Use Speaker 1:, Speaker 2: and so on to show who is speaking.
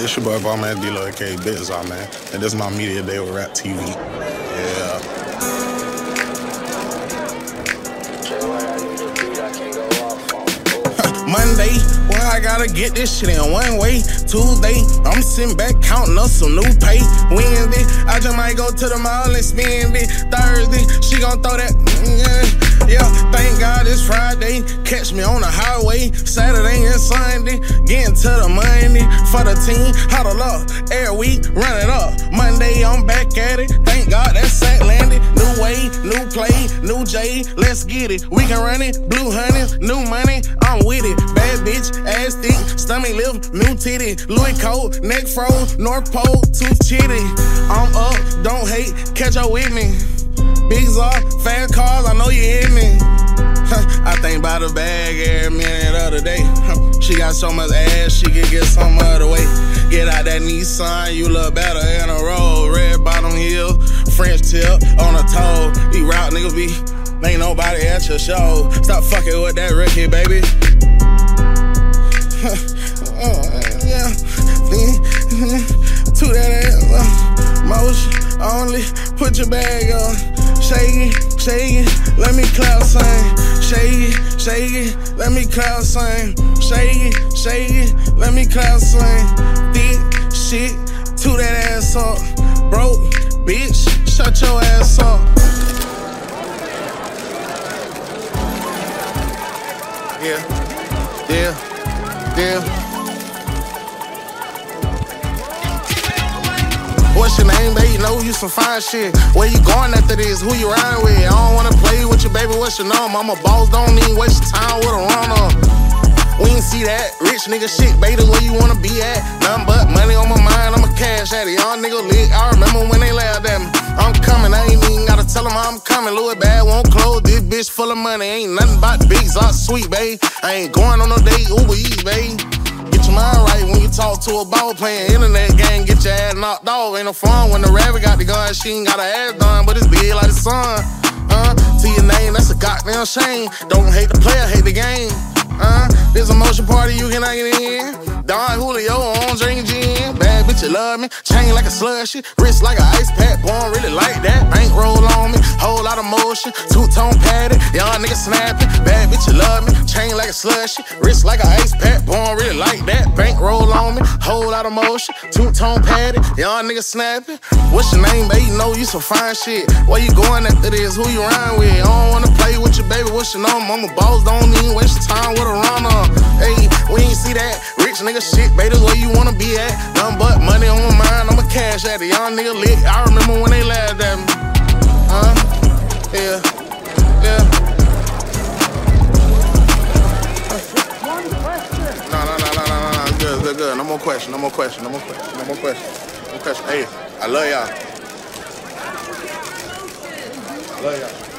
Speaker 1: It's your boy Ballman D-Lo, aka Bitzar, man. And this is my media day with Rap TV. Yeah. Monday, well, I gotta get this shit in one way. Tuesday, I'm sitting back counting up some new pay. Wednesday, I just might go to the mall and spend it. Thursday, she gon' throw that, yeah, thank God it's Friday. Catch me on the highway. Saturday and Sunday, getting to the money. For the team, huddle up. Every week, run it up. Monday, I'm back at it. Thank God that's Sack landed. New way, new play, new J. Let's get it. We can run it. Blue honey, new money. I'm with it. Bad bitch, ass thick, stomach lift, new titty. Louis coat, neck froze, North Pole, too chitty. I'm up, don't hate, catch up with me. Big Zar, fast cars, I know you hear me. I think about the bag every minute of the day. She got so much ass, she could get some other way. Get out that Nissan, you look better in a roll. Red bottom heel, French tip on a toe. These route niggas be, ain't nobody at your show. Stop fucking with that Ricky, baby. Yeah, to that ass, motion only. Put your bag on, shake it, shake it. Let me clap sing. Shake it, shake it. Let me clap sing. Shake it, shake it. Let me clap sing. Thick shit, to that ass up. Broke bitch, shut your ass up. Yeah. What's your name, baby? Know you some fine shit. Where you going after this? Who you riding with? I don't wanna play with you, baby. What's your number? I'm a boss, don't even waste your time with a runner. We ain't see that rich nigga shit, baby. Where you wanna be at? Nothing but money on my mind. I'm a cash addy. Young nigga lit. I remember when they laughed at me. I'm coming. I ain't even gotta tell them I'm coming. Louis bag won't close. This bitch full of money. Ain't nothing but the big Zot sweet, babe. I ain't going on no date. Uber Eats, babe. Get your mind right when you talk to a ball playing internet game. Get your ass knocked off. Ain't no fun when the rabbit got the gun. She ain't got her ass done, but it's big like the sun. To your name, that's a goddamn shame. Don't hate the player, hate the game. This a motion party, you cannot get in. Don Julio on drinking gin. Bad bitch, you love me. Chain like a slushy. Wrist like an ice pack. Born really like that. Bankroll on me. Whole lot of motion. Two-tone padded. Young nigga snapping. Bad bitch, you love me. Chain like a slushy. Wrist like an ice pack. Born really like that. Bankroll on me. Whole lot of motion. Two-tone padded. Young nigga snapping. What's your name, baby? You know you some fine shit. Where you going after this? Who you riding with? I don't wanna play with you, baby. What's your number? I'm a boss. Don't even waste your time with a runner. Hey, we ain't see that rich nigga shit, baby, where you wanna be at. Nothing but money on my mind, I'm a cash addy. Young nigga lit, I remember when they laughed at me. Yeah.
Speaker 2: One question.
Speaker 1: No. Good. No more question. Hey, I love y'all.